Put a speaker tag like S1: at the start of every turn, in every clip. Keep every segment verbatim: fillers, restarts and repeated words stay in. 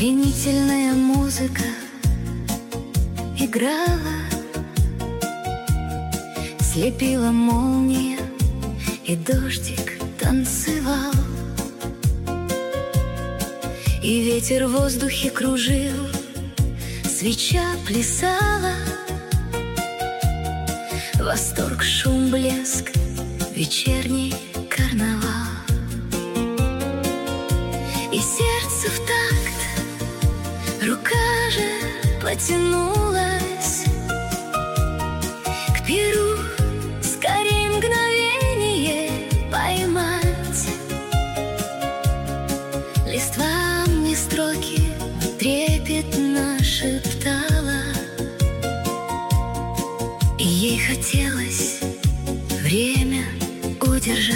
S1: Пленительная музыка играла, слепила молния, и дождик танцевал, и ветер в воздухе кружил, свеча плясала. Восторг, шум, блеск, вечерний карнавал. И сердце в такт, рука же потянулась к перу, скорей мгновение поймать. Листва мне строки трепетно шептала, и ей хотелось время удержать.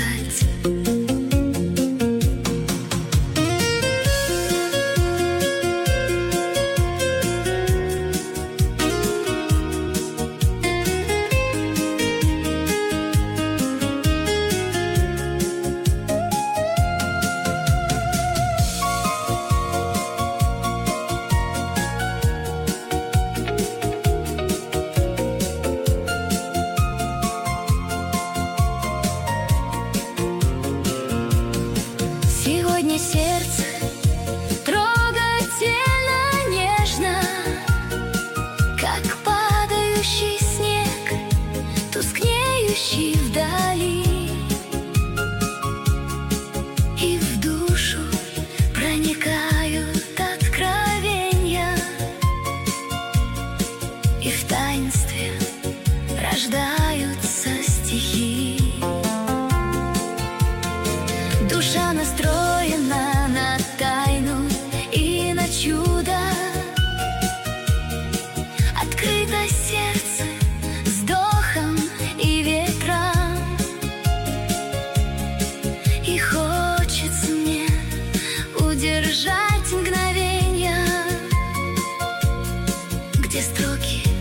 S1: Сегодня сердце трогательно нежно, как падающий снег, тускнеющий вдали, и в душу проникают откровения, и в таинстве рождаются стихи. Душа настроена на тайну и на чудо, открыто сердце вздохом и ветром, и хочется мне удержать мгновенья, где строки